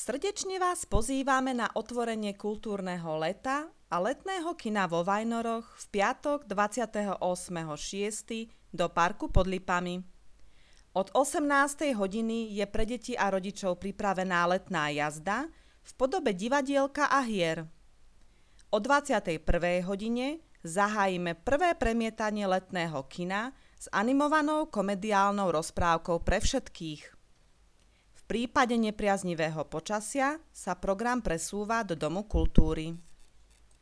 Srdečne vás pozývame na otvorenie kultúrneho leta a letného kina vo Vajnoroch v piatok 28.6. do parku pod Lipami. Od 18. hodiny je pre deti a rodičov pripravená letná jazda v podobe divadielka a hier. O 21. hodine zahájime prvé premietanie letného kina s animovanou komediálnou rozprávkou pre všetkých. V prípade nepriaznivého počasia sa program presúva do Domu kultúry.